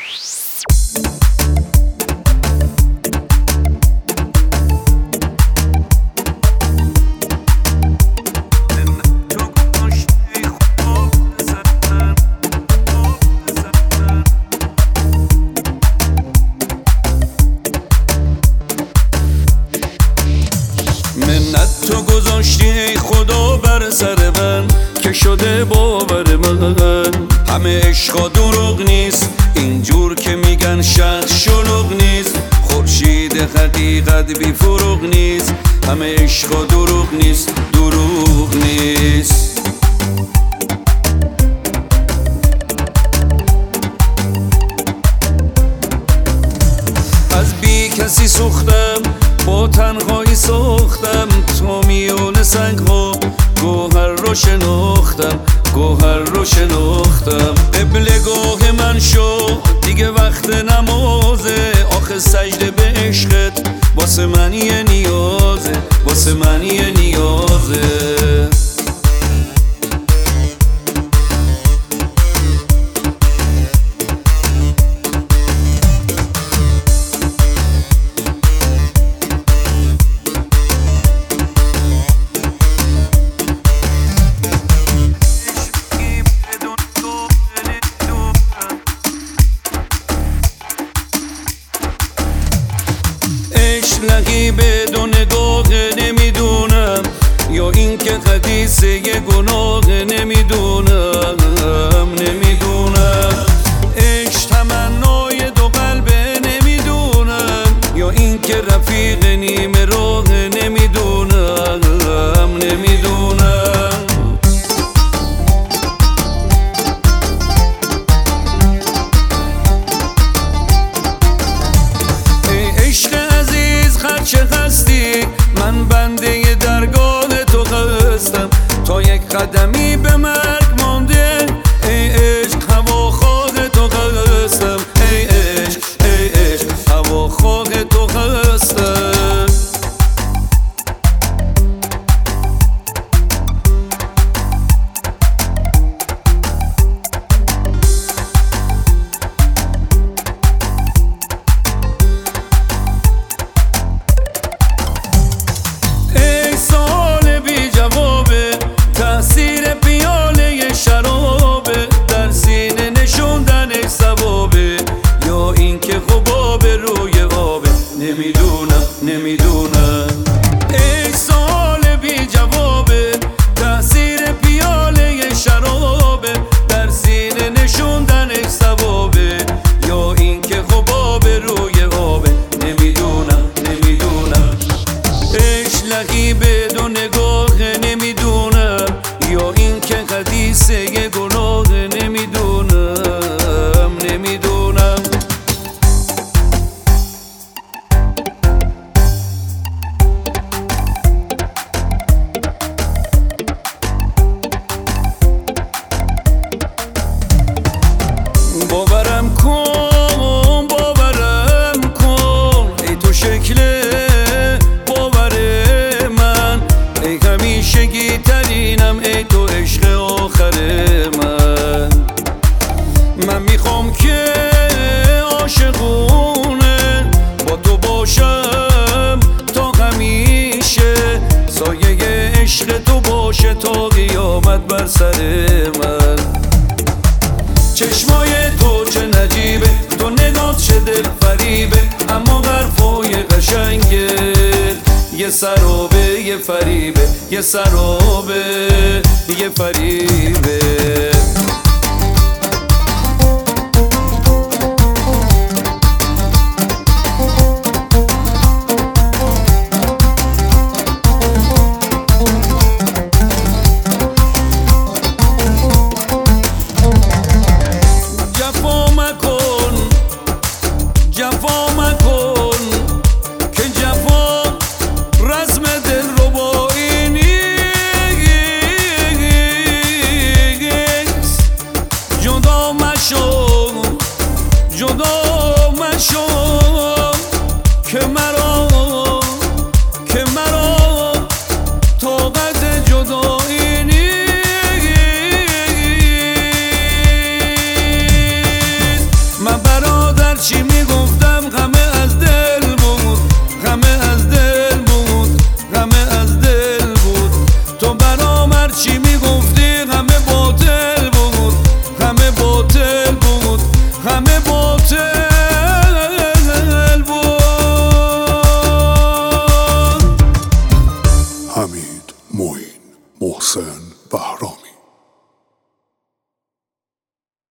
منت تو گذاشتی ای خدا بر سر من که شده باور من همه عشقا دروغ نیست اینجور که میگن شخص شلوغ نیست خورشید حقیقت بی فروغ نیست همه عشقا دروغ نیست دروغ نیست از بی کسی سوختم با تنهایی ساختم تو میون سنگ‌ها گوهر رو شناختم گوهر رو شناختم قبلگاه من شو دیگه وقت نمازه آخه سجده به عشقت واسه من یه نیازه واسه من یه نیازه لقی بدون نگاه نمیدونم یا این که حدیث یه گناه نمیدونم نمیدونم عشق تمنای دو قلبه نمیدونم یا این که رفیق نیمه راه نمیدونم نمیدونم چه هستی من بنده درگاه تو هستم تا یک قدمی به مرگ مانده ای عشق هواخواه تو هستم ای عشق ای عشق هواخواه تو هستم نمیدونم نمیدونم ای سوال بی جوابه تأثیر پیاله شرابه در سینه نشوندن ثوابه یا این که حباب روی آبه نمیدونم نمیدونم عشق لقی بدون نگاه نمیدونم یا این که حدیث یه گناه نمیدونم نمیدونم باورم کن ای تو شکل باور من ای همیشگی ترینم ای تو عشق آخر من میخوام که عاشقونه با تو باشم تا همیشه سایه عشق تو باشه تا قیامت بر سر من چشمای تو چه نجیبه تو نگات چه دل فریبه اما حرفای قشنگه یه سرابه یه فریبه یه سرابه یه فریبه جفا مکن که جفا رسم دل ربایی نیست جدا مشو